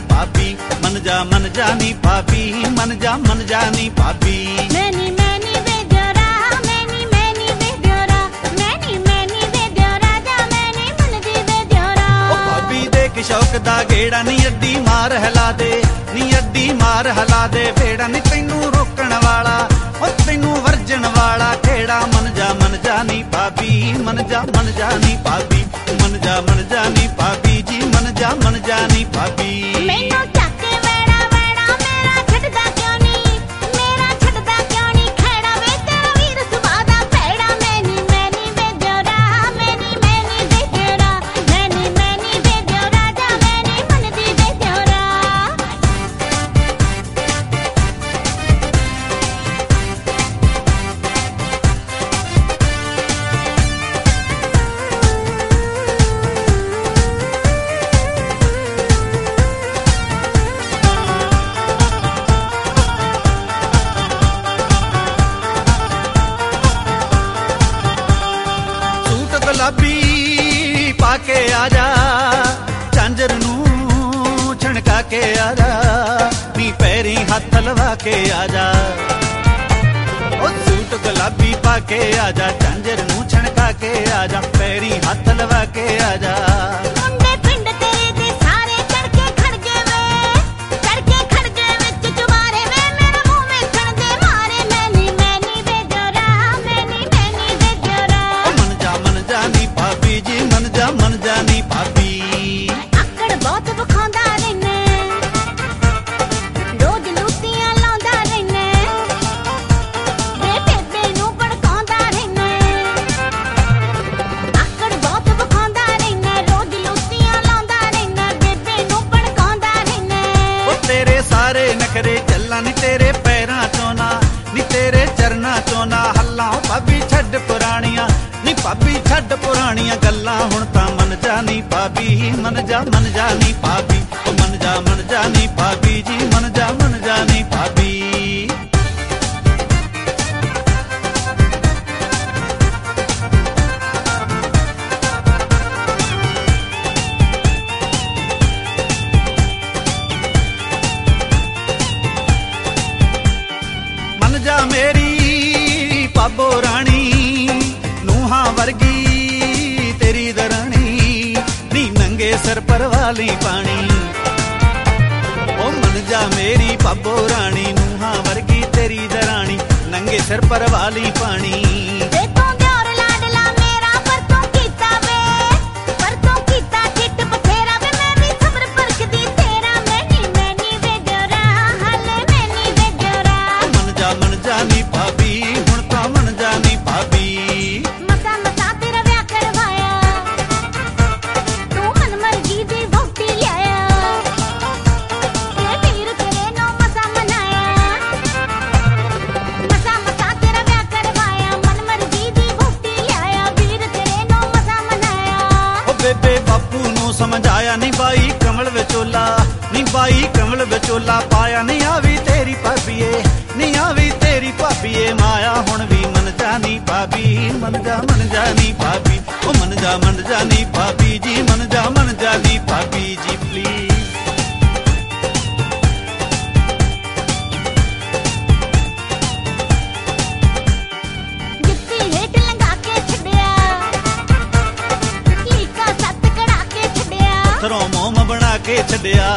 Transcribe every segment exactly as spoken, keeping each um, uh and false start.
भाभी मन जा मन जा नी भाभी मन जा मन जा नी भाभी मैनी मैनी वे दियोरा मैनी मैनी वे दियोरा मैनी मैनी वे दियोरा जा मैनी मन दी वे दियोरा ओ भाभी दे के शौक दा गेड़ा नी अड्डी मार हिला दे नी अड्डी मार हिला दे भेड़ा नी तैनू रोकण वाला ओ तैनू वर्जन वाला खेड़ा मन जा मन जा नी भाभी मन जा मन जा नी भाभी मन जा मन जा नी भाभी जी मन जा मन जा नी भाभी मैनू चक के वेड़ा वेड़ा मेरा छड्डदा क्यों नी मेरा छड्डदा क्यों नी खेड़ा वे तेरा वीर सुभा दा भैड़ा मैनी मैनी वे दियोरा मैनी मैनी वे दियोरा मैनी मैनी वे दियोरा जा मैनी मन दी वे दियोरा गुलाबी पाके आजा झांझर नू छणका के आजा नी पैरी हथ लवा के आजा ओ सूट गुलाबी पाके आजा झांझर नू छणका के आजा पैरी हथ लवा के आजा मुंडे पिंड तेरे दे सारे चढ़के खड़ गए वे चढ़के खड़ गए विच चुबारे वे मेरा मुंह में छण दे मारे मैनी मैनी वे दियोरा मैनी मैनी वे दियोरा मन जा मन जा नी भाभी जी मन जा मन जा नी भाभी आकड़ बहुत बखांदा रहने रोज लूटियां लांदा रहने वे बेबे नू भड़कांदा रहने आकड़ बहुत बखांदा रहने रोज लूटियां लांदा रहने बेबे नू भड़कांदा रहने ओ तेरे सारे नखरे ਚੱਲਾਂ ਨੀ तेरे पैरां चों ना नी तेरे चरना चों ना हल्ला भाभी छੱਡ ਪੁਰਾਣੀਆਂ ਨੀ ਭਾਬੀ ਛੱਡ ਪੁਰਾਣੀਆਂ ਗੱਲਾਂ ਹੁਣ ਤਾਂ ਮਨ ਜਾ ਨੀ ਭਾਬੀ ਮਨ ਜਾ ਮਨ ਜਾ ਨੀ ਭਾਬੀ ਓ ਮਨ ਜਾ ਮਨ ਜਾ ਨੀ ਭਾਬੀ ਜੀ ਮਨ ਜਾ ਮਨ ਜਾ ਨੀ ਭਾਬੀ मन जा मेरी पाबो रानी ਨੂਹਾਂ ਵਰਗੀ ਤੇਰੀ ਦਰਾਣੀ ਨੀ ਨੰਗੇ ਸਿਰ ਪਰਵਾਲੀ ਪਾਣੀ ਓ ਮਨ ਜਾ ਮੇਰੀ ਪਾਬੋ ਰਾਣੀ ਨੂਹਾਂ ਵਰਗੀ ਤੇਰੀ ਦਰਾਣੀ ਨੰਗੇ ਸਿਰ ਪਰਵਾਲੀ ਪਾਣੀ ਵੇ ਤੂੰ ਦਿਓਰ ਲਾਡਲਾ ਮੇਰਾ ਪਰ ਤੂੰ ਕੀਤਾ ਵੇ ਪਰ ਤੂੰ ਕੀਤਾ ਚਿੱਟ ਬਥੇਰਾ ਵੇ ਮੈਂ ਵੀ ਸਬਰ ਪਰਖਦੀ ਤੇਰਾ ਮੈਨੀ ਮੈਨੀ ਵੇ ਦਿਓਰਾ ਹਲੇ ਮੈਨੀ ਵੇ ਦਿਓਰਾ ਮਨ ਜਾ ਮਨ ਜਾ ਨੀ ਭਾਬੀ ਹੁਣ ਤਾਂ ਮਨ ਜਾ ਨੀ ਭਾਬੀ ਮਸਾ ਮਸਾ ਤੇਰਾ ਵਿਆਹ ਕਰਵਾਇਆ ਤੂੰ ਮਨ ਮਰਜ਼ੀ ਦੀ ਵਹੁਟੀ ਲਿਆਇਆ ਤੇ ਵੀਰ ਤੇਰੇ ਨੂੰ ਮਸਾ ਮਨਾਇਆ ਮਸਾ ਮਸਾ ਤੇਰਾ ਵਿਆਹ ਕਰਵਾਇਆ ਮਨ ਮਰਜ਼ੀ ਦੀ ਵਹੁਟੀ ਲਿਆਇਆ ਵੀਰ ਤੇਰੇ ਨੂੰ ਮਸਾ ਮਨਾਇਆ ਓ ਬੇਬੇ ਬਾਪੂ ਨੂੰ ਸਮਝਾਇਆ ਨੀ ਬਾਈ ਕਮਲ ਵਿਚੋਲਾ ਨੀ ਬਾਈ ਕਮਲ ਵਿਚੋਲਾ ਪਾਇਆ ਨੀ ਆਵੀ ਤੇਰੀ ਭਾਬੀਏ ਨੀ ਆਵੀ ਤੇਰੀ ਭਾਬੀਏ ਮਾਇਆ ਹੁਣ ਵੀ ਮਨ ਜਾ ਨੀ ਭਾਬੀ ਮਨ ਜਾ ਮਨ ਜਾ ਨੀ ਭਾਬੀ ਓ ਮਨ ਜਾ ਮਨ ਜਾ ਨੀ ਭਾਬੀ ਜੀ ਮਨ ਜਾ ਮਨ ਜਾ ਨੀ ਭਾਬੀ ਜੀ ਪਲੀਜ਼ ਜੁੱਤੀ ਹੇਠ ਲੰਘਾ ਕੇ ਛੱਡਿਆ ਲੀਕਾ ਸੱਤ ਕੜਾ ਕੇ ਛੱਡਿਆ ਪੱਥਰੋਂ ਮੋਮ ਬਣਾ ਕੇ ਛੱਡਿਆ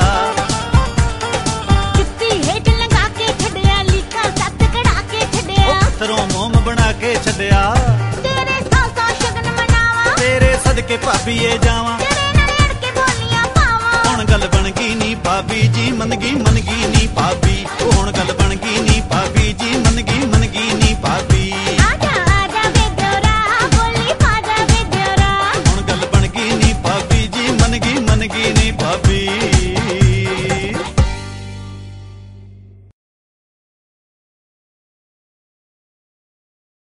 ਜੁੱਤੀ ਹੇਠ ਲੰਘਾ ਕੇ ਛੱਡਿਆ ਲੀਕਾ ਸੱਤ ਕੜਾ ਕੇ ਛੱਡਿਆ ਪੱਥਰੋਂ ਮੋਮ ਬਣਾ ਕੇ ਛੱਡਿਆ ਤੇਰੇ ਸੌ ਸੌ ਸ਼ਗਨ ਮਨਾਵਾਂ ਤੇਰੇ ਸਦਕੇ ਭਾਬੀਏ ਜਾਵਾਂ ਤੇਰੇ ਨਾਲ ਅੜ ਕੇ ਬੋਲੀਆਂ ਪਾਵਾਂ ਹੁਣ ਗੱਲ ਬਣ ਗਈ ਨੀ ਭਾਬੀ ਜੀ ਮੰਨ ਗਈ ਮੰਨ ਗਈ ਨੀ ਭਾਬੀ ਉਹ ਹੁਣ ਗੱਲ